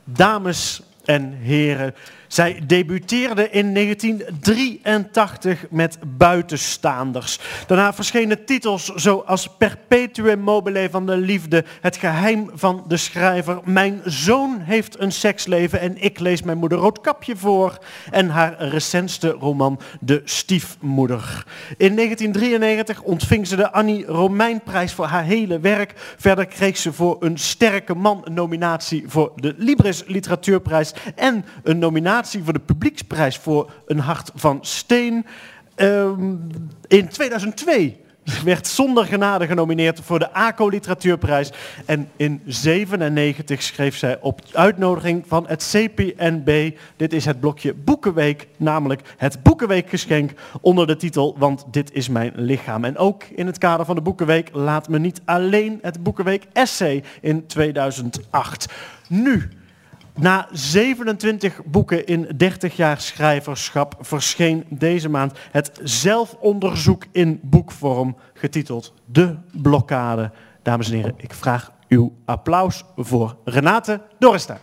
Dames en heren, zij debuteerde in 1983 met Buitenstaanders. Daarna verschenen titels zoals Perpetuum mobile van de liefde, Het geheim van de schrijver, Mijn zoon heeft een seksleven en ik lees mijn moeder Roodkapje voor, en haar recentste roman De stiefmoeder. In 1993 ontving ze de Annie Romeinprijs voor haar hele werk. Verder kreeg ze voor Een sterke man een nominatie voor de Libris Literatuurprijs en een nominatie voor de Publieksprijs voor Een hart van steen. In 2002 werd Zonder genade genomineerd voor de ACO Literatuurprijs. En in 1997 schreef zij op uitnodiging van het CPNB, dit is het blokje Boekenweek, namelijk het Boekenweekgeschenk onder de titel Want dit is mijn lichaam. En ook in het kader van de Boekenweek Laat me niet alleen het Boekenweek Essay in 2008. Nu, na 27 boeken in 30 jaar schrijverschap verscheen deze maand het zelfonderzoek in boekvorm, getiteld De Blokkade. Dames en heren, ik vraag uw applaus voor Renate Dorrestein.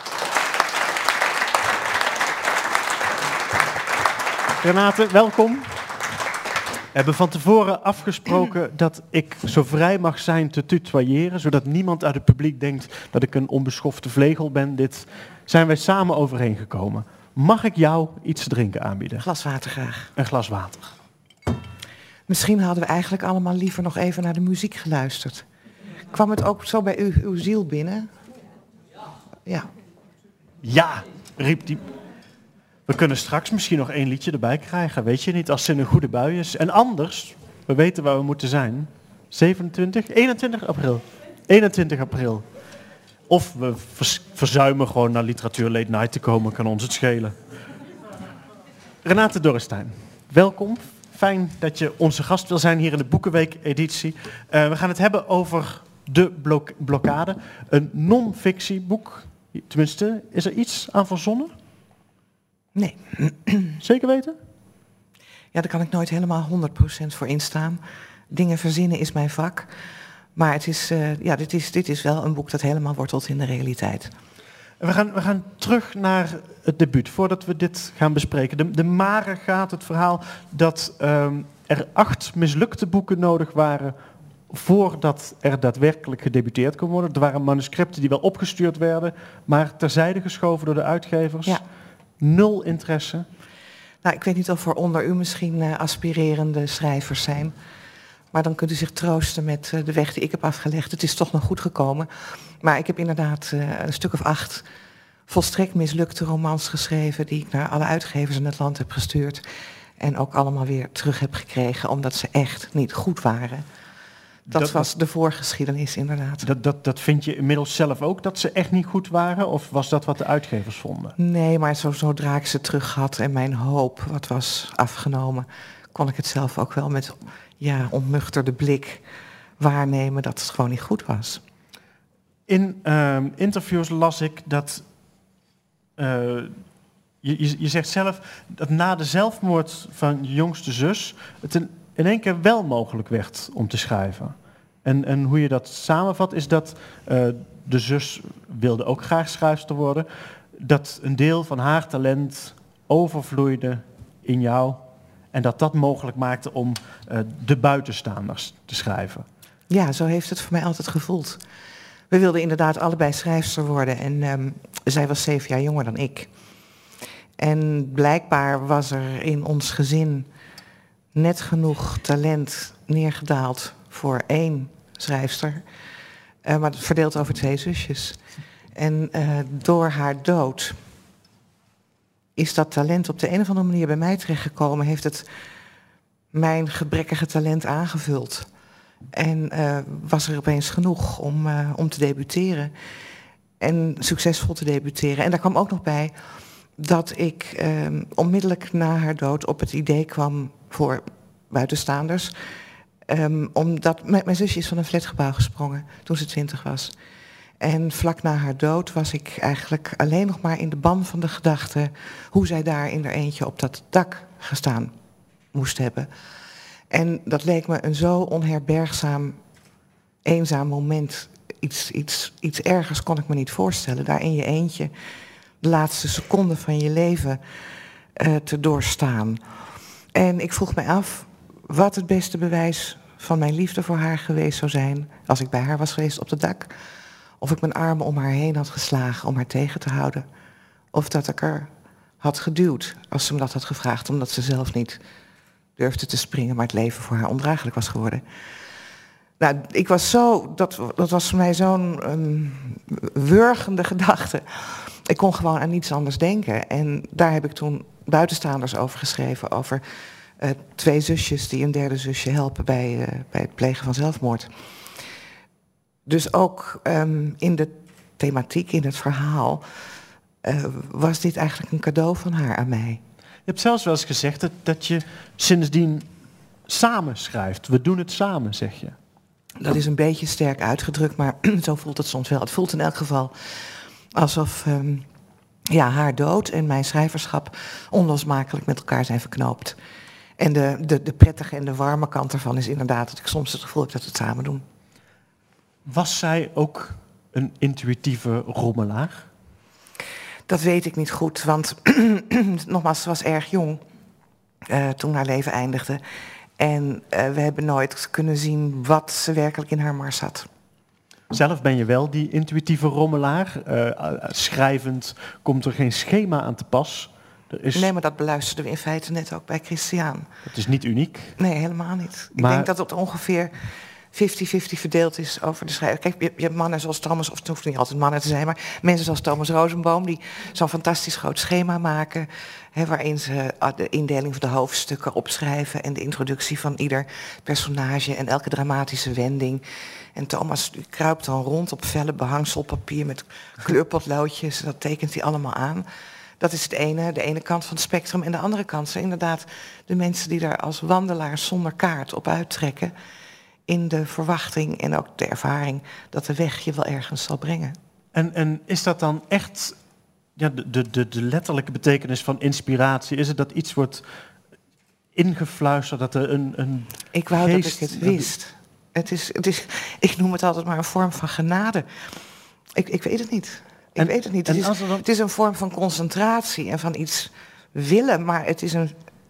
Renate, welkom. We hebben van tevoren afgesproken dat ik zo vrij mag zijn te tutoyeren, zodat niemand uit het publiek denkt dat ik een onbeschofte vlegel ben. Dit zijn wij samen overeengekomen. Mag ik jou iets te drinken aanbieden? Een glas water graag. Een glas water. Misschien hadden we eigenlijk allemaal liever nog even naar de muziek geluisterd. Kwam het ook zo bij uw ziel binnen? Ja. Ja, riep die. We kunnen straks misschien nog 1 liedje erbij krijgen, weet je niet, als ze in een goede bui is. En anders, we weten waar we moeten zijn. 21 april. 21 april. Of we verzuimen gewoon naar Literatuur Late Night te komen, kan ons het schelen. Renate Dorrestein, welkom. Fijn dat je onze gast wil zijn hier in de Boekenweek-editie. We gaan het hebben over De Blokkade, een non-fictieboek. Tenminste, is er iets aan verzonnen? Nee. Zeker weten? Ja, daar kan ik nooit helemaal 100% voor instaan. Dingen verzinnen is mijn vak. Maar het is, dit is wel een boek dat helemaal wortelt in de realiteit. We gaan terug naar het debuut, voordat we dit gaan bespreken. De mare gaat het verhaal dat er 8 mislukte boeken nodig waren voordat er daadwerkelijk gedebuteerd kon worden. Er waren manuscripten die wel opgestuurd werden, maar terzijde geschoven door de uitgevers. Ja. 0 interesse. Nou, ik weet niet of er onder u misschien aspirerende schrijvers zijn. Maar dan kunt u zich troosten met de weg die ik heb afgelegd. Het is toch nog goed gekomen. Maar ik heb inderdaad een stuk of 8 volstrekt mislukte romans geschreven die ik naar alle uitgevers in het land heb gestuurd. En ook allemaal weer terug heb gekregen, omdat ze echt niet goed waren. Dat was de voorgeschiedenis, inderdaad. Dat vind je inmiddels zelf ook, dat ze echt niet goed waren? Of was dat wat de uitgevers vonden? Nee, maar zodra ik ze terug had en mijn hoop wat was afgenomen, kon ik het zelf ook wel met ontnuchterde blik waarnemen dat het gewoon niet goed was. In interviews las ik dat je zegt zelf dat na de zelfmoord van je jongste zus het in één keer wel mogelijk werd om te schrijven. En hoe je dat samenvat is dat de zus wilde ook graag schrijfster worden. Dat een deel van haar talent overvloeide in jou. En dat mogelijk maakte om De Buitenstaanders te schrijven. Ja, zo heeft het voor mij altijd gevoeld. We wilden inderdaad allebei schrijfster worden. En zij was 7 jaar jonger dan ik. En blijkbaar was er in ons gezin net genoeg talent neergedaald voor 1 schrijfster. Maar verdeeld over 2 zusjes. En door haar dood is dat talent op de een of andere manier bij mij terechtgekomen. Heeft het mijn gebrekkige talent aangevuld. En was er opeens genoeg om te debuteren. En succesvol te debuteren. En daar kwam ook nog bij dat ik onmiddellijk na haar dood op het idee kwam voor Buitenstaanders. Omdat mijn zusje is van een flatgebouw gesprongen toen ze 20 was. En vlak na haar dood was ik eigenlijk alleen nog maar in de ban van de gedachte hoe zij daar in haar eentje op dat dak gestaan moest hebben. En dat leek me een zo onherbergzaam, eenzaam moment iets ergers kon ik me niet voorstellen. Daar in je eentje de laatste seconden van je leven te doorstaan. En ik vroeg mij af wat het beste bewijs van mijn liefde voor haar geweest zou zijn als ik bij haar was geweest op het dak. Of ik mijn armen om haar heen had geslagen om haar tegen te houden. Of dat ik er had geduwd als ze me dat had gevraagd, omdat ze zelf niet durfde te springen, maar het leven voor haar ondraaglijk was geworden. Nou, dat was voor mij zo'n wurgende gedachte. Ik kon gewoon aan niets anders denken. En daar heb ik toen buitenstaanders over geschreven, over 2 zusjes die een derde zusje helpen bij het plegen van zelfmoord. Dus ook in de thematiek, in het verhaal, was dit eigenlijk een cadeau van haar aan mij. Je hebt zelfs wel eens gezegd dat je sindsdien samen schrijft. We doen het samen, zeg je. Dat is een beetje sterk uitgedrukt, maar zo voelt het soms wel. Het voelt in elk geval alsof haar dood en mijn schrijverschap onlosmakelijk met elkaar zijn verknoopt. En de prettige en de warme kant ervan is inderdaad dat ik soms het gevoel heb dat we het samen doen. Was zij ook een intuïtieve rommelaar? Dat weet ik niet goed, want nogmaals, ze was erg jong toen haar leven eindigde. En we hebben nooit kunnen zien wat ze werkelijk in haar mars had. Zelf ben je wel die intuïtieve rommelaar. Schrijvend komt er geen schema aan te pas. Nee, maar dat beluisterden we in feite net ook bij Christiaan. Dat is niet uniek. Nee, helemaal niet. Ik denk dat het ongeveer 50-50 verdeeld is over de schrijver. Kijk, je hebt mannen zoals Thomas, of het hoeft niet altijd mannen te zijn, maar mensen zoals Thomas Rosenboom, die zo'n fantastisch groot schema maken, waarin ze de indeling van de hoofdstukken opschrijven en de introductie van ieder personage en elke dramatische wending. En Thomas kruipt dan rond op velle behangselpapier met kleurpotloodjes, dat tekent hij allemaal aan. Dat is de ene kant van het spectrum. En de andere kant zijn inderdaad de mensen die daar als wandelaars zonder kaart op uittrekken, in de verwachting en ook de ervaring dat de weg je wel ergens zal brengen. En is dat dan echt de letterlijke betekenis van inspiratie? Is het dat iets wordt ingefluisterd, dat er een Ik wou geest, dat ik het wist. Het is, ik noem het altijd maar een vorm van genade. Ik weet het niet. Ik weet het niet. Het is een vorm van concentratie en van iets willen, maar het is een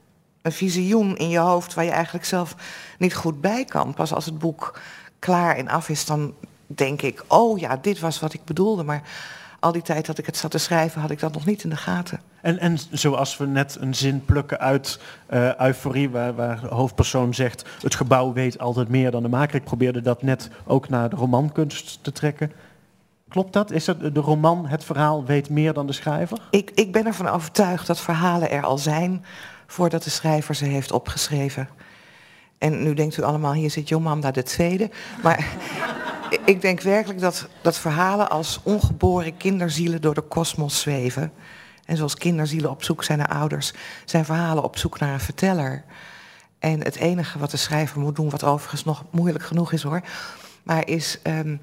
visioen in je hoofd waar je eigenlijk zelf niet goed bij kan. Pas als het boek klaar en af is, dan denk ik, oh ja, dit was wat ik bedoelde. Maar al die tijd dat ik het zat te schrijven, had ik dat nog niet in de gaten. En zoals we net een zin plukken uit Euforie, waar de hoofdpersoon zegt, het gebouw weet altijd meer dan de maker. Ik probeerde dat net ook naar de romankunst te trekken. Klopt dat? Is dat de roman, het verhaal, weet meer dan de schrijver? Ik ben ervan overtuigd dat verhalen er al zijn voordat de schrijver ze heeft opgeschreven. En nu denkt u allemaal, hier zit Jomanda de tweede. Maar ik denk werkelijk dat verhalen als ongeboren kinderzielen door de kosmos zweven. En zoals kinderzielen op zoek zijn naar ouders, zijn verhalen op zoek naar een verteller. En het enige wat de schrijver moet doen, wat overigens nog moeilijk genoeg is hoor, maar is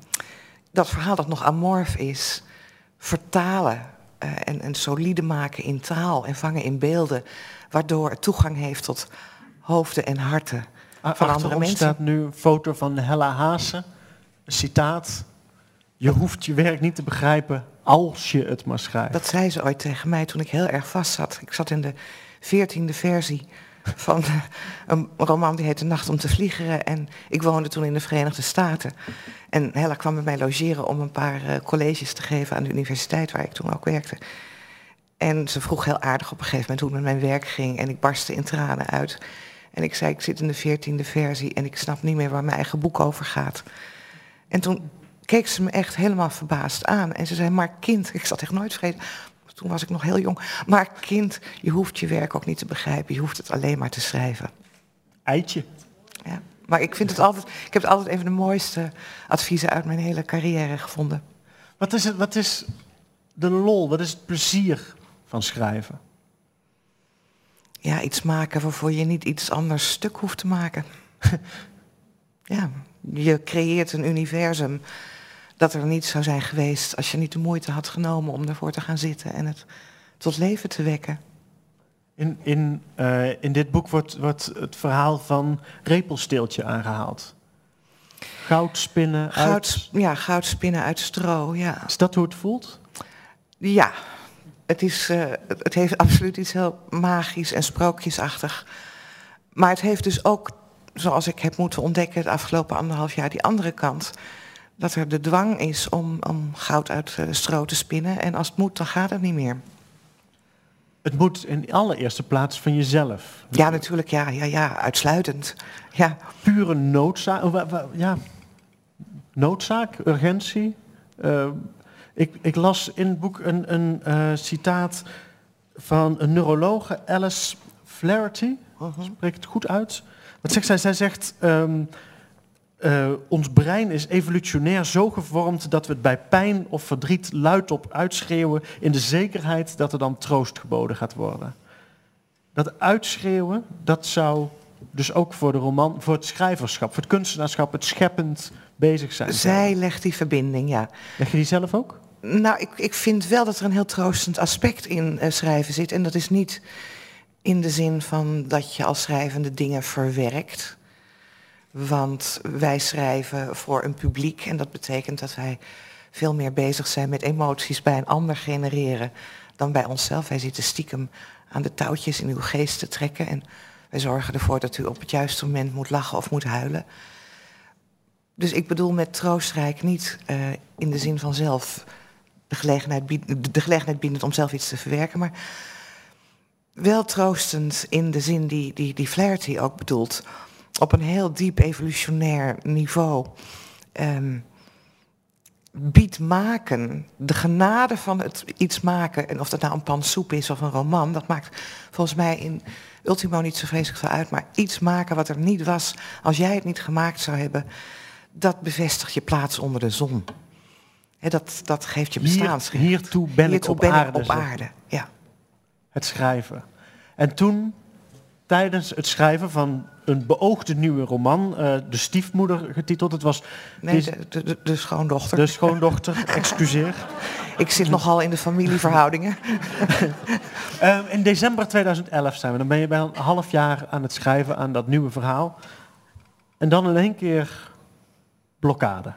dat verhaal dat nog amorf is, vertalen en solide maken in taal en vangen in beelden, waardoor het toegang heeft tot hoofden en harten van andere mensen. Staat nu een foto van Hella Haase, een citaat: je hoeft je werk niet te begrijpen als je het maar schrijft. Dat zei ze ooit tegen mij toen ik heel erg vast zat. Ik zat in de 14e versie van een roman die heette Nacht om te vliegeren. En ik woonde toen in de Verenigde Staten. En Hella kwam bij mij logeren om een paar colleges te geven aan de universiteit waar ik toen ook werkte. En ze vroeg heel aardig op een gegeven moment hoe het met mijn werk ging. En ik barstte in tranen uit. En ik zei, ik zit in de 14e versie en ik snap niet meer waar mijn eigen boek over gaat. En toen keek ze me echt helemaal verbaasd aan. En ze zei, maar kind, ik zat echt nooit vergeten. Toen was ik nog heel jong. Maar kind, je hoeft je werk ook niet te begrijpen. Je hoeft het alleen maar te schrijven. Eitje. Ja, maar ik heb het altijd even de mooiste adviezen uit mijn hele carrière gevonden. Wat is de lol, wat is het plezier van schrijven? Ja, iets maken waarvoor je niet iets anders stuk hoeft te maken. Ja, je creëert een universum dat er niet zou zijn geweest als je niet de moeite had genomen om ervoor te gaan zitten en het tot leven te wekken. In dit boek wordt het verhaal van Repelsteeltje aangehaald. Goud spinnen uit... Goud spinnen uit stro, ja. Is dat hoe het voelt? Ja, het heeft absoluut iets heel magisch en sprookjesachtig. Maar het heeft dus ook, zoals ik heb moeten ontdekken het afgelopen 1,5 jaar, die andere kant. Dat er de dwang is om goud uit stro te spinnen. En als het moet, dan gaat het niet meer. Het moet in allereerste plaats van jezelf. Ja, natuurlijk, ja, uitsluitend. Ja. Pure noodzaak, noodzaak, urgentie. Ik las in het boek een citaat van een neurologe, Alice Flaherty. Spreek het goed uit? Wat zegt zij? Zij zegt, ons brein is evolutionair zo gevormd dat we het bij pijn of verdriet luidop uitschreeuwen in de zekerheid dat er dan troost geboden gaat worden. Dat uitschreeuwen, dat zou dus ook voor de roman, voor het schrijverschap, voor het kunstenaarschap, het scheppend bezig zijn. Zij legt die verbinding, ja. Leg je die zelf ook? Nou, ik vind wel dat er een heel troostend aspect in schrijven zit. En dat is niet in de zin van dat je als schrijvende dingen verwerkt. Want wij schrijven voor een publiek en dat betekent dat wij veel meer bezig zijn met emoties bij een ander genereren dan bij onszelf. Wij zitten stiekem aan de touwtjes in uw geest te trekken en wij zorgen ervoor dat u op het juiste moment moet lachen of moet huilen. Dus ik bedoel met troostrijk niet in de zin van zelf de gelegenheid biedend om zelf iets te verwerken, maar wel troostend in de zin die Flaherty ook bedoelt. Op een heel diep evolutionair niveau biedt maken, de genade van het iets maken, en of dat nou een pan soep is of een roman, dat maakt volgens mij in ultimo niet zo vreselijk veel uit, maar iets maken wat er niet was, als jij het niet gemaakt zou hebben, dat bevestigt je plaats onder de zon. He, dat geeft je bestaansrecht. Hiertoe ben ik op aarde. Ja. Het schrijven. En toen, tijdens het schrijven van een beoogde nieuwe roman, De Stiefmoeder getiteld. Het was de schoondochter. De schoondochter, excuseer. Ik zit nogal in de familieverhoudingen. In december 2011 zijn we. Dan ben je bij een half jaar aan het schrijven aan dat nieuwe verhaal. En dan in één keer blokkade.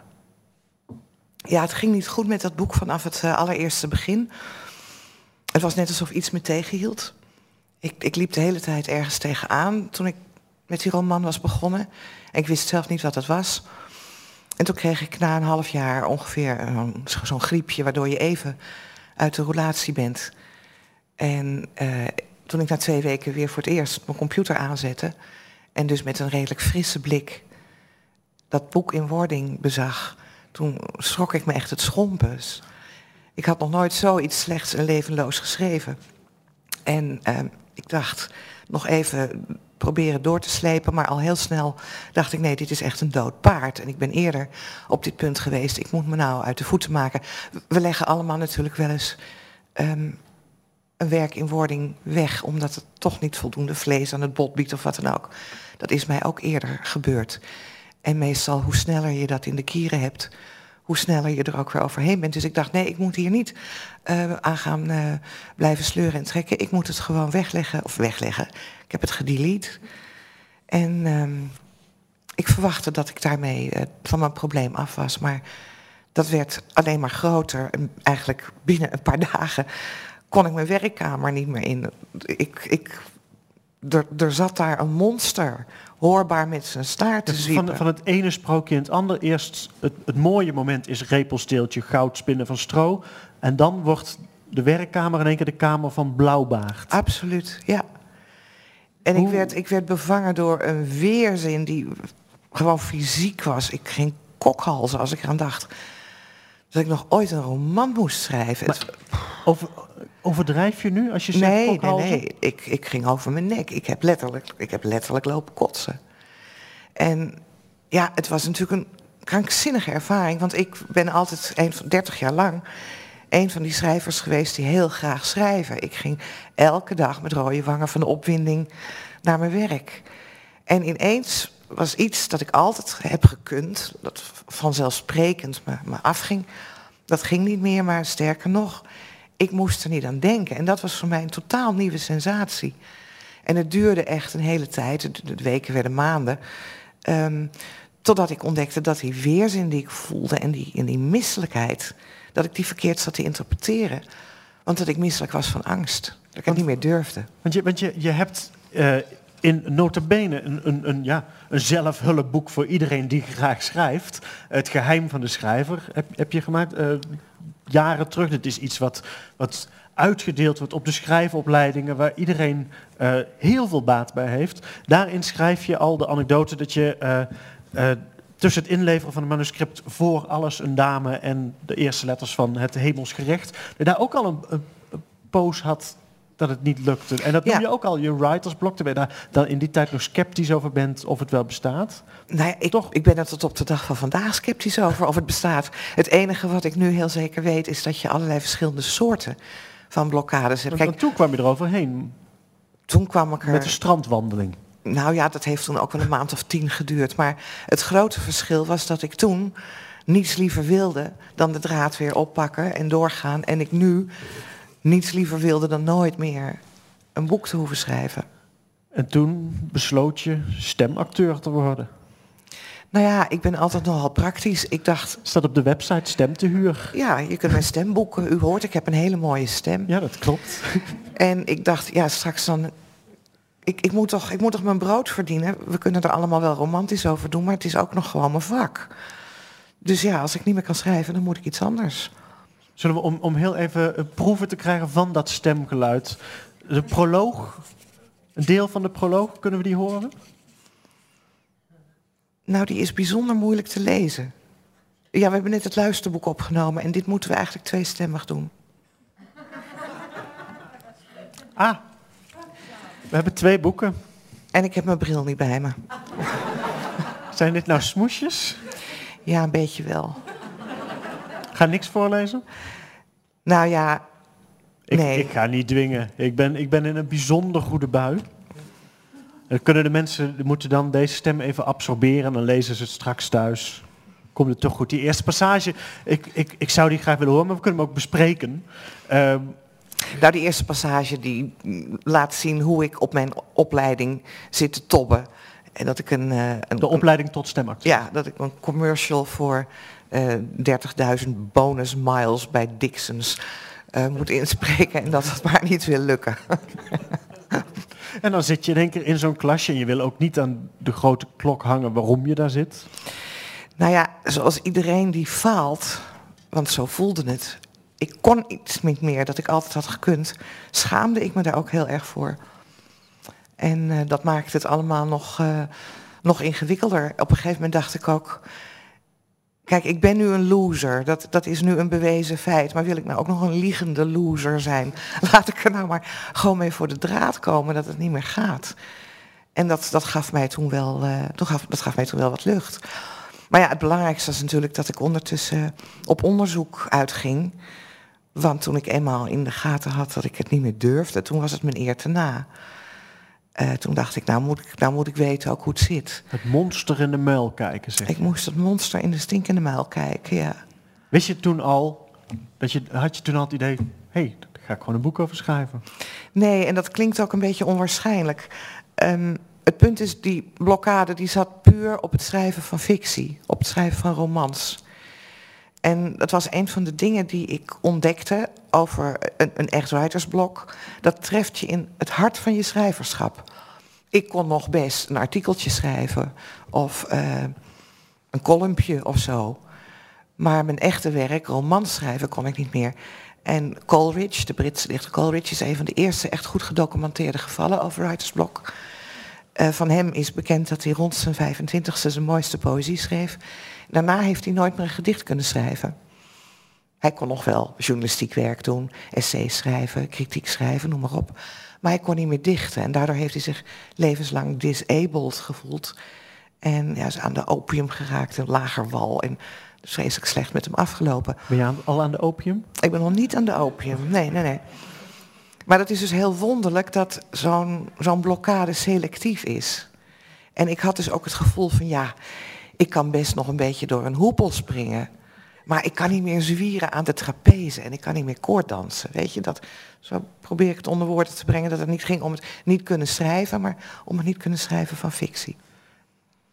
Ja, het ging niet goed met dat boek vanaf het allereerste begin. Het was net alsof iets me tegenhield. Ik liep de hele tijd ergens tegenaan toen ik met die roman was begonnen. En ik wist zelf niet wat het was. En toen kreeg ik na een half jaar ongeveer zo'n griepje, waardoor je even uit de roulatie bent. En toen ik na 2 weken weer voor het eerst mijn computer aanzette en dus met een redelijk frisse blik dat boek in wording bezag, toen schrok ik me echt het schompens. Ik had nog nooit zoiets slechts en levenloos geschreven. En ik dacht, nog even proberen door te slepen, maar al heel snel dacht ik, nee, dit is echt een dood paard. En ik ben eerder op dit punt geweest, ik moet me nou uit de voeten maken. We leggen allemaal natuurlijk wel eens een werk in wording weg, omdat het toch niet voldoende vlees aan het bot biedt of wat dan ook. Dat is mij ook eerder gebeurd. En meestal, hoe sneller je dat in de kieren hebt, hoe sneller je er ook weer overheen bent. Dus ik dacht, nee, ik moet hier niet aan gaan blijven sleuren en trekken. Ik moet het gewoon wegleggen. Ik heb het gedelete. En ik verwachtte dat ik daarmee van mijn probleem af was. Maar dat werd alleen maar groter. En eigenlijk binnen een paar dagen kon ik mijn werkkamer niet meer in. Er zat daar een monster, hoorbaar met zijn staart te zwiepen. Van het ene sprookje in het andere. Eerst het mooie moment is repelsteeltje, goud spinnen van stro. En dan wordt de werkkamer in één keer de kamer van Blauwbaard. Absoluut, ja. En ik werd bevangen door een weerzin die gewoon fysiek was. Ik ging kokhalzen als ik eraan dacht dat ik nog ooit een roman moest schrijven. Overdrijf je nu als je zegt kokhalzen? Nee. Ik ging over mijn nek. Ik heb letterlijk lopen kotsen. En ja, het was natuurlijk een krankzinnige ervaring. Want ik ben altijd 30 jaar lang een van die schrijvers geweest die heel graag schrijven. Ik ging elke dag met rode wangen van de opwinding naar mijn werk. En ineens was iets dat ik altijd heb gekund, dat vanzelfsprekend me afging. Dat ging niet meer, maar sterker nog, ik moest er niet aan denken. En dat was voor mij een totaal nieuwe sensatie. En het duurde echt een hele tijd, de weken werden maanden, Totdat ik ontdekte dat die weerzin die ik voelde en die misselijkheid, dat ik die verkeerd zat te interpreteren. Want dat ik misselijk was van angst. Dat ik het niet meer durfde. Want je hebt in nota bene een zelfhulpboek voor iedereen die graag schrijft. Het geheim van de schrijver heb je gemaakt jaren terug. Het is iets wat uitgedeeld wordt op de schrijfopleidingen, waar iedereen heel veel baat bij heeft. Daarin schrijf je al de anekdote dat je tussen het inleveren van een manuscript voor alles een dame en de eerste letters van het hemelsgerecht, dat je daar ook al een poos had dat het niet lukte. En dat noem je ook al je writersblok, terwijl je daar dan in die tijd nog sceptisch over bent of het wel bestaat. Nou ja, ik ben er tot op de dag van vandaag sceptisch over of het bestaat. Het enige wat ik nu heel zeker weet is dat je allerlei verschillende soorten van blokkades hebt. Kijk, toen kwam je eroverheen. Toen kwam ik er... Met de strandwandeling. Nou ja, dat heeft toen ook wel een maand of 10 geduurd. Maar het grote verschil was dat ik toen niets liever wilde dan de draad weer oppakken en doorgaan. En ik nu niets liever wilde dan nooit meer een boek te hoeven schrijven. En toen besloot je stemacteur te worden. Nou ja, ik ben altijd nogal praktisch. Ik dacht... Staat op de website stem te huur. Ja, je kunt mijn stem boeken. U hoort, ik heb een hele mooie stem. Ja, dat klopt. En ik dacht, ja, straks dan... Ik moet toch mijn brood verdienen. We kunnen er allemaal wel romantisch over doen, maar het is ook nog gewoon mijn vak. Dus ja, als ik niet meer kan schrijven, dan moet ik iets anders. Zullen we om heel even proeven te krijgen van dat stemgeluid, de proloog, een deel van de proloog, kunnen we die horen? Nou, die is bijzonder moeilijk te lezen. Ja, we hebben net het luisterboek opgenomen en dit moeten we eigenlijk tweestemmig doen. Ah, we hebben 2 boeken. En ik heb mijn bril niet bij me. Zijn dit nou smoesjes? Ja, een beetje wel. Ga niks voorlezen? Nou ja, nee. Ik ga niet dwingen. Ik ben in een bijzonder goede bui. Dan kunnen de mensen moeten dan deze stem even absorberen en dan lezen ze het straks thuis. Komt het toch goed? Die eerste passage, ik zou die graag willen horen, maar we kunnen hem ook bespreken. Nou, die eerste passage die laat zien hoe ik op mijn opleiding zit te tobben. En dat ik de opleiding tot stemacteur. Ja, dat ik een commercial voor 30.000 bonus miles bij Dixons moet inspreken en dat het maar niet wil lukken. En dan zit je in één keer in zo'n klasje en je wil ook niet aan de grote klok hangen waarom je daar zit. Nou ja, zoals iedereen die faalt, want zo voelde het. Ik kon iets niet meer dat ik altijd had gekund. Schaamde ik me daar ook heel erg voor. En dat maakte het allemaal nog ingewikkelder. Op een gegeven moment dacht ik ook... Kijk, ik ben nu een loser. Dat is nu een bewezen feit. Maar wil ik nou ook nog een liegende loser zijn? Laat ik er nou maar gewoon mee voor de draad komen dat het niet meer gaat. En dat gaf mij toen wel, dat gaf mij toen wel wat lucht. Maar ja, het belangrijkste was natuurlijk dat ik ondertussen op onderzoek uitging. Want toen ik eenmaal in de gaten had dat ik het niet meer durfde, toen was het mijn eer te na. Toen dacht ik, nou moet ik weten ook hoe het zit. Het monster in de muil kijken, zeg je. Ik moest het monster in de stinkende muil kijken, ja. Wist je toen al, had je toen al het idee, hé, daar ga ik gewoon een boek over schrijven? Nee, en dat klinkt ook een beetje onwaarschijnlijk. Het punt is, die blokkade die zat puur op het schrijven van fictie, op het schrijven van romans. En dat was een van de dingen die ik ontdekte over een echt writersblok. Dat treft je in het hart van je schrijverschap. Ik kon nog best een artikeltje schrijven of een columnpje of zo. Maar mijn echte werk, romans schrijven, kon ik niet meer. En Coleridge, de Britse dichter Coleridge, is een van de eerste echt goed gedocumenteerde gevallen over writersblok. Van hem is bekend dat hij rond zijn 25e zijn mooiste poëzie schreef. Daarna heeft hij nooit meer een gedicht kunnen schrijven. Hij kon nog wel journalistiek werk doen, essays schrijven, kritiek schrijven, noem maar op. Maar hij kon niet meer dichten en daardoor heeft hij zich levenslang disabled gevoeld. En ja, is aan de opium geraakt, een lager wal en vreselijk slecht met hem afgelopen. Ben je al aan de opium? Ik ben nog niet aan de opium, nee. Maar dat is dus heel wonderlijk dat zo'n blokkade selectief is. En ik had dus ook het gevoel van, ja, ik kan best nog een beetje door een hoepel springen. Maar ik kan niet meer zwieren aan de trapeze en ik kan niet meer koorddansen. Weet je, zo probeer ik het onder woorden te brengen dat het niet ging om het niet kunnen schrijven, maar om het niet kunnen schrijven van fictie.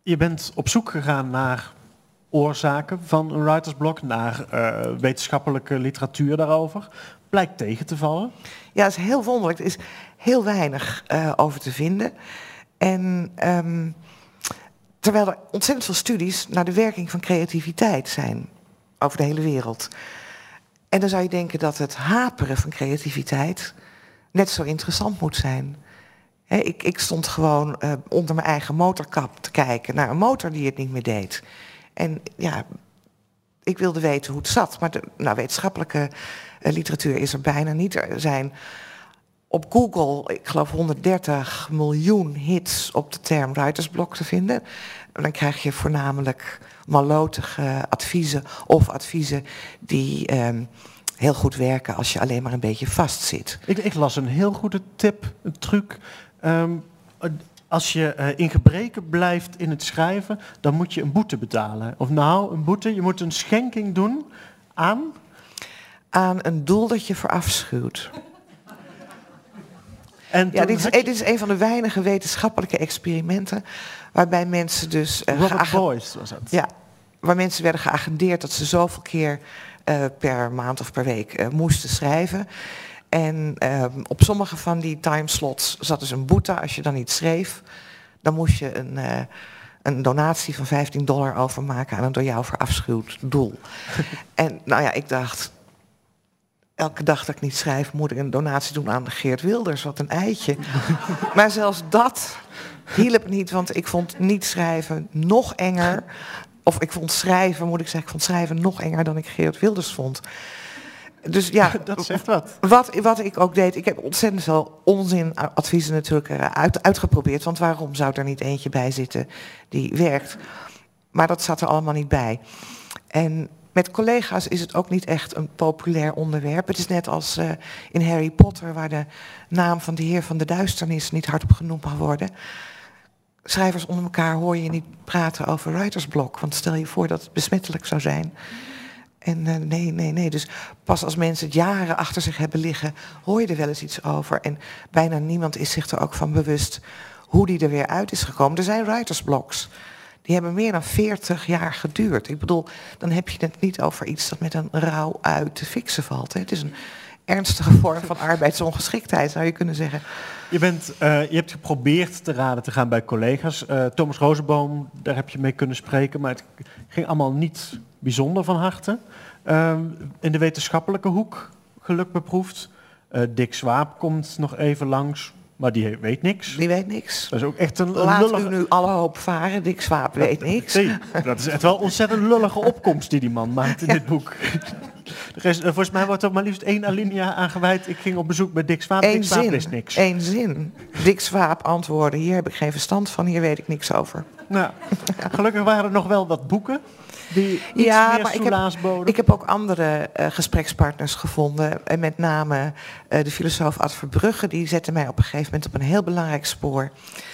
Je bent op zoek gegaan naar oorzaken van een writersblok, naar wetenschappelijke literatuur daarover. Blijkt tegen te vallen. Ja, het is heel wonderlijk. Er is heel weinig over te vinden. En terwijl er ontzettend veel studies naar de werking van creativiteit zijn over de hele wereld. En dan zou je denken dat het haperen van creativiteit net zo interessant moet zijn. Ik stond gewoon onder mijn eigen motorkap te kijken naar een motor die het niet meer deed. En ja, ik wilde weten hoe het zat. Maar de wetenschappelijke literatuur is er bijna niet. Er zijn op Google, ik geloof 130 miljoen hits op de term writersblok te vinden. En dan krijg je voornamelijk mallotige adviezen of adviezen die heel goed werken als je alleen maar een beetje vastzit. Ik las een heel goede tip, een truc. Als je in gebreken blijft in het schrijven, dan moet je een boete betalen. Of nou, een boete, je moet een schenking doen aan... Aan een doel dat je verafschuwt. En ja, dit is een van de weinige wetenschappelijke experimenten waarbij mensen dus... Robert Boyce was het. Ja, waar mensen werden geagendeerd dat ze zoveel keer per maand of per week moesten schrijven. En op sommige van die timeslots zat dus een boete. Als je dan niet schreef, dan moest je een donatie van $15 overmaken aan een door jou verafschuwd doel. En nou ja, ik dacht, elke dag dat ik niet schrijf, moet ik een donatie doen aan Geert Wilders. Wat een eitje. Maar zelfs dat hielp niet, want ik vond niet schrijven nog enger. Of ik vond schrijven, moet ik zeggen, ik vond schrijven nog enger dan ik Geert Wilders vond. Dus ja, dat zegt wat. Wat ik ook deed, ik heb ontzettend veel onzinadviezen natuurlijk uitgeprobeerd. Want waarom zou er niet eentje bij zitten die werkt? Maar dat zat er allemaal niet bij. En met collega's is het ook niet echt een populair onderwerp. Het is net als in Harry Potter, waar de naam van de Heer van de Duisternis niet hardop genoemd mag worden. Schrijvers onder elkaar hoor je niet praten over writersblok. Want stel je voor dat het besmettelijk zou zijn. En nee. Dus pas als mensen het jaren achter zich hebben liggen, hoor je er wel eens iets over. En bijna niemand is zich er ook van bewust hoe die er weer uit is gekomen. Er zijn writersbloks. Die hebben meer dan 40 jaar geduurd. Ik bedoel, dan heb je het niet over iets dat met een rouw uit te fixen valt. Hè. Het is een ernstige vorm van arbeidsongeschiktheid, zou je kunnen zeggen. Je hebt geprobeerd te raden te gaan bij collega's. Thomas Rosenboom, daar heb je mee kunnen spreken, maar het ging allemaal niet bijzonder van harte. In de wetenschappelijke hoek geluk beproefd. Dick Swaap komt nog even langs, maar die weet niks. Die weet niks. Dat is ook echt een Laat lullige... u nu alle hoop varen, Dick Swaap weet niks. Nee, dat is echt wel een ontzettend lullige opkomst die man maakt in dit boek. Volgens mij wordt er maar liefst 1 alinea aan gewijd. Ik ging op bezoek bij Dick Swaap. Dick Swaap wist niks. Eén zin. Dick Swaap antwoordde, hier heb ik geen verstand van, hier weet ik niks over. Nou, gelukkig waren er nog wel wat boeken die iets meer soelaas boden. Ik heb ook andere gesprekspartners gevonden. En met name de filosoof Ad Verbrugge. Die zette mij op een gegeven moment op een heel belangrijk spoor.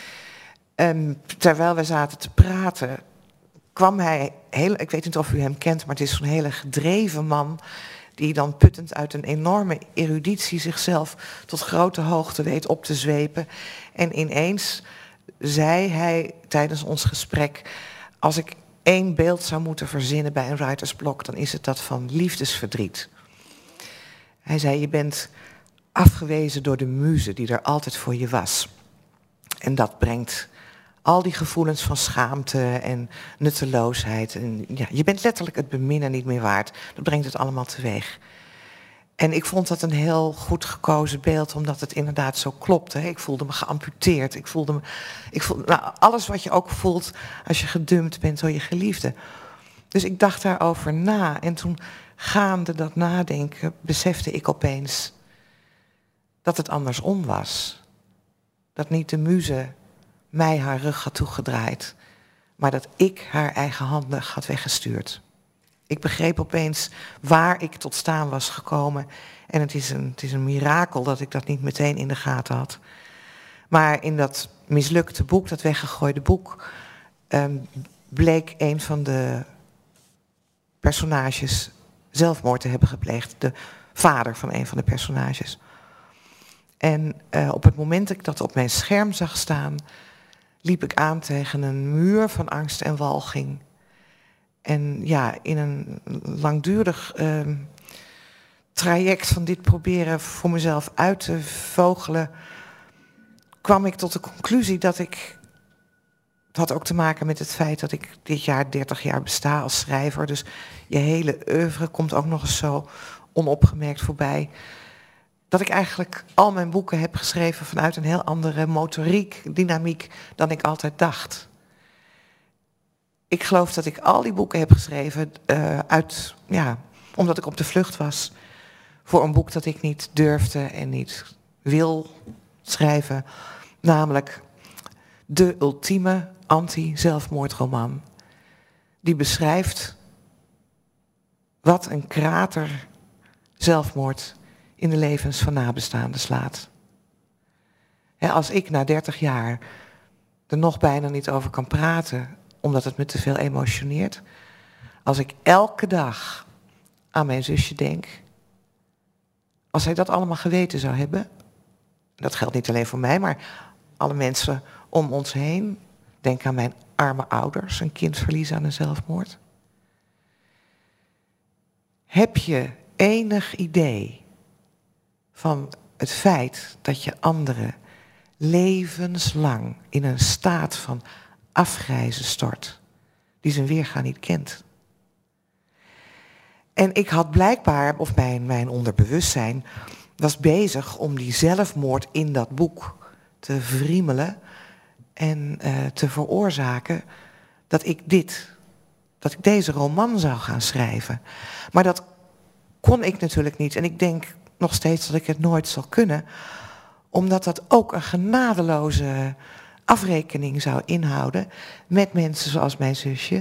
Terwijl we zaten te praten, kwam hij, ik weet niet of u hem kent, maar het is zo'n hele gedreven man die dan puttend uit een enorme eruditie zichzelf tot grote hoogte weet op te zwepen. En ineens zei hij tijdens ons gesprek, als ik 1 beeld zou moeten verzinnen bij een writersblok, dan is het dat van liefdesverdriet. Hij zei, je bent afgewezen door de muze die er altijd voor je was. En dat brengt al die gevoelens van schaamte en nutteloosheid. En ja, je bent letterlijk het beminnen niet meer waard. Dat brengt het allemaal teweeg. En ik vond dat een heel goed gekozen beeld, omdat het inderdaad zo klopte. Ik voelde me geamputeerd. Ik voelde alles wat je ook voelt als je gedumpt bent door je geliefde. Dus ik dacht daarover na. En toen, gaande dat nadenken, besefte ik opeens dat het andersom was. Dat niet de muze mij haar rug had toegedraaid, maar dat ik haar eigenhandig had weggestuurd. Ik begreep opeens waar ik tot staan was gekomen. En het is een mirakel dat ik dat niet meteen in de gaten had. Maar in dat mislukte boek, dat weggegooide boek, bleek een van de personages zelfmoord te hebben gepleegd. De vader van een van de personages. En op het moment dat ik dat op mijn scherm zag staan, liep ik aan tegen een muur van angst en walging. En ja, in een langdurig traject van dit proberen voor mezelf uit te vogelen, kwam ik tot de conclusie dat ik... Het had ook te maken met het feit dat ik dit jaar 30 jaar besta als schrijver. Dus je hele oeuvre komt ook nog eens zo onopgemerkt voorbij. Dat ik eigenlijk al mijn boeken heb geschreven vanuit een heel andere motoriek, dynamiek dan ik altijd dacht. Ik geloof dat ik al die boeken heb geschreven omdat ik op de vlucht was voor een boek dat ik niet durfde en niet wil schrijven. Namelijk de ultieme anti-zelfmoordroman. Die beschrijft wat een krater zelfmoord in de levens van nabestaanden slaat. Als ik na 30 jaar er nog bijna niet over kan praten, omdat het me te veel emotioneert. Als ik elke dag aan mijn zusje denk. Als zij dat allemaal geweten zou hebben. Dat geldt niet alleen voor mij, maar alle mensen om ons heen. Denk aan mijn arme ouders, een kind verliezen aan een zelfmoord. Heb je enig idee van het feit dat je anderen levenslang in een staat van afgrijzen stort, die zijn weerga niet kent? En ik had blijkbaar, of mijn onderbewustzijn, was bezig om die zelfmoord in dat boek te wriemelen en te veroorzaken dat ik deze roman zou gaan schrijven. Maar dat kon ik natuurlijk niet. En ik denk nog steeds dat ik het nooit zal kunnen, omdat dat ook een genadeloze afrekening zou inhouden met mensen zoals mijn zusje,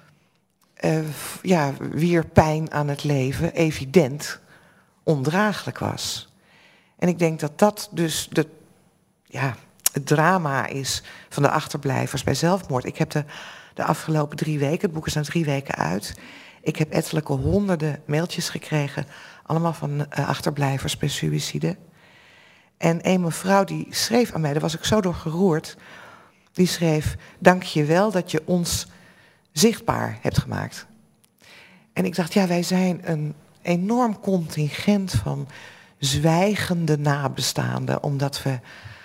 wier pijn aan het leven evident ondraaglijk was. En ik denk dat dat dus het drama is van de achterblijvers bij zelfmoord. Ik heb de afgelopen 3 weken, het boek is nou 3 weken uit, ik heb ettelijke honderden mailtjes gekregen, allemaal van achterblijvers bij suïcide. En een mevrouw die schreef aan mij, daar was ik zo door geroerd, die schreef: dank je wel dat je ons zichtbaar hebt gemaakt. En ik dacht, wij zijn een enorm contingent van zwijgende nabestaanden, omdat we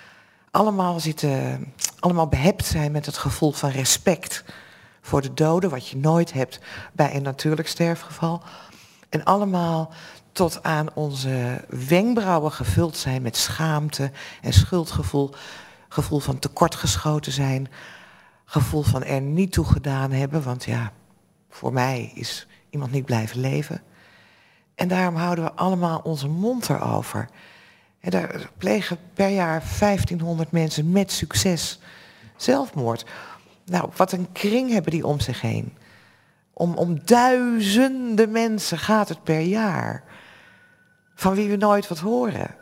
allemaal behept zijn met het gevoel van respect voor de doden, wat je nooit hebt bij een natuurlijk sterfgeval. En allemaal tot aan onze wenkbrauwen gevuld zijn met schaamte en schuldgevoel, gevoel van tekortgeschoten zijn, gevoel van er niet toe gedaan hebben, want voor mij is iemand niet blijven leven. En daarom houden we allemaal onze mond erover. En daar plegen per jaar 1500 mensen met succes zelfmoord. Nou, wat een kring hebben die om zich heen. Om duizenden mensen gaat het per jaar, van wie we nooit wat horen.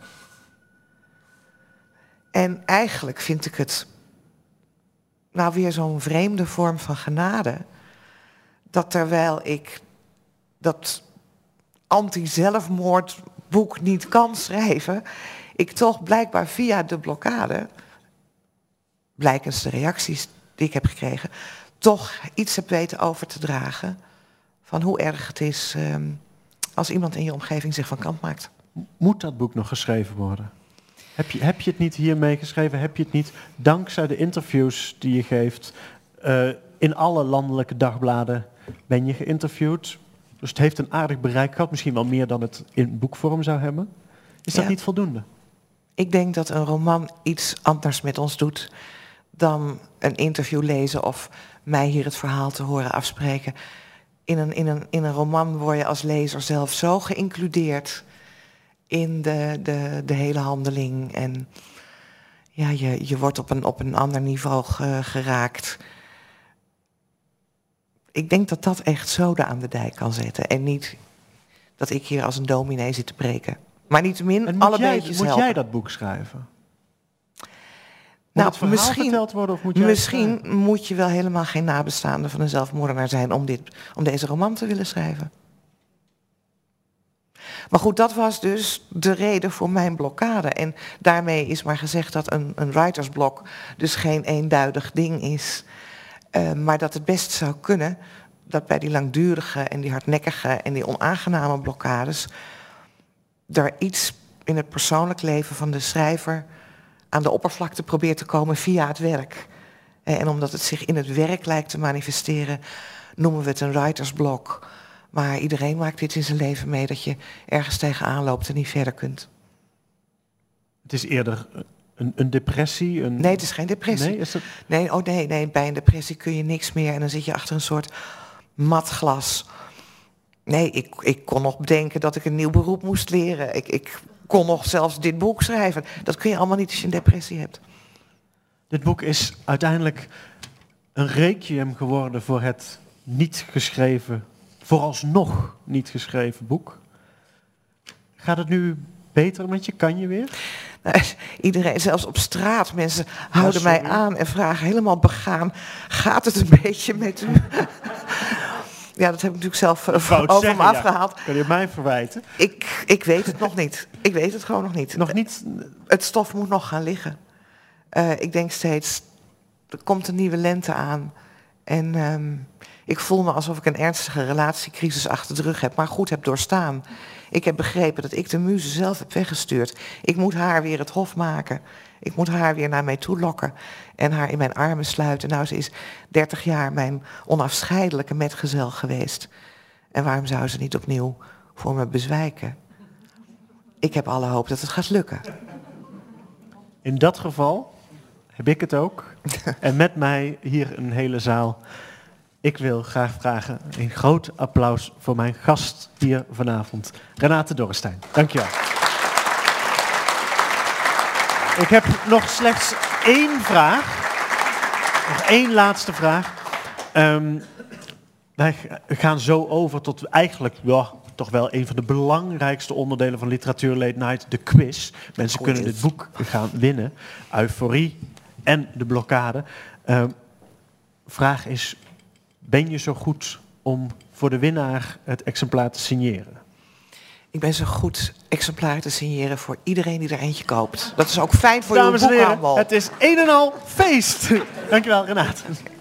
En eigenlijk vind ik het weer zo'n vreemde vorm van genade, dat terwijl ik dat anti-zelfmoordboek niet kan schrijven, ik toch blijkbaar via de blokkade, blijkens de reacties die ik heb gekregen, toch iets heb weten over te dragen van hoe erg het is als iemand in je omgeving zich van kant maakt. Moet dat boek nog geschreven worden? Heb je het niet hiermee geschreven? Heb je het niet dankzij de interviews die je geeft in alle landelijke dagbladen ben je geïnterviewd? Dus het heeft een aardig bereik gehad, misschien wel meer dan het in boekvorm zou hebben. Is dat niet voldoende? Ik denk dat een roman iets anders met ons doet dan een interview lezen of mij hier het verhaal te horen afspreken. In een roman word je als lezer zelf zo geïncludeerd in de hele handeling. En je wordt op een ander niveau geraakt. Ik denk dat dat echt zoden aan de dijk kan zetten. En niet dat ik hier als een dominee zit te preken. Maar niettemin alle beetjes helpen. Moet jij dat boek schrijven? Moet het verhaal verteld worden of moet jij misschien moet je wel helemaal geen nabestaande van een zelfmoordenaar zijn om deze roman te willen schrijven. Maar goed, dat was dus de reden voor mijn blokkade. En daarmee is maar gezegd dat een writersblok dus geen eenduidig ding is. Maar dat het best zou kunnen dat bij die langdurige en die hardnekkige en die onaangename blokkades er iets in het persoonlijk leven van de schrijver aan de oppervlakte probeert te komen via het werk. En omdat het zich in het werk lijkt te manifesteren, noemen we het een writersblok. Maar iedereen maakt dit in zijn leven mee, dat je ergens tegenaan loopt en niet verder kunt. Het is eerder een depressie? Nee, het is geen depressie. Nee, is het... Nee, bij een depressie kun je niks meer en dan zit je achter een soort mat glas. Nee, ik kon nog bedenken dat ik een nieuw beroep moest leren. Ik kon nog zelfs dit boek schrijven. Dat kun je allemaal niet als je een depressie hebt. Dit boek is uiteindelijk een requiem geworden voor het niet geschreven, vooralsnog niet geschreven boek. Gaat het nu beter met je? Kan je weer? Nou, iedereen, zelfs op straat, mensen houden mij aan en vragen helemaal begaan: gaat het een beetje met u? Ja, dat heb ik natuurlijk zelf over me afgehaald. Kan je mij verwijten? Ik weet het nog niet. Ik weet het gewoon nog niet. Nog niet? Het stof moet nog gaan liggen. Ik denk steeds, er komt een nieuwe lente aan. En ik voel me alsof ik een ernstige relatiecrisis achter de rug heb, maar goed heb doorstaan. Ik heb begrepen dat ik de muze zelf heb weggestuurd. Ik moet haar weer het hof maken. Ik moet haar weer naar mij toe lokken en haar in mijn armen sluiten. Nou, ze is 30 jaar mijn onafscheidelijke metgezel geweest. En waarom zou ze niet opnieuw voor me bezwijken? Ik heb alle hoop dat het gaat lukken. In dat geval heb ik het ook. En met mij hier een hele zaal. Ik wil graag vragen een groot applaus voor mijn gast hier vanavond, Renate Dorrestein. Dankjewel. Ik heb nog slechts één vraag. Nog één laatste vraag. Wij gaan zo over tot eigenlijk toch wel een van de belangrijkste onderdelen van Literatuur Late Night, de quiz. Mensen kunnen dit boek gaan winnen. Euforie en de blokkade. Vraag is, ben je zo goed om voor de winnaar het exemplaar te signeren? Ik ben zo goed exemplaren te signeren voor iedereen die er eentje koopt. Dat is ook fijn voor je boekhandel. Dames en heren, het is een en al feest. Dankjewel, Renate.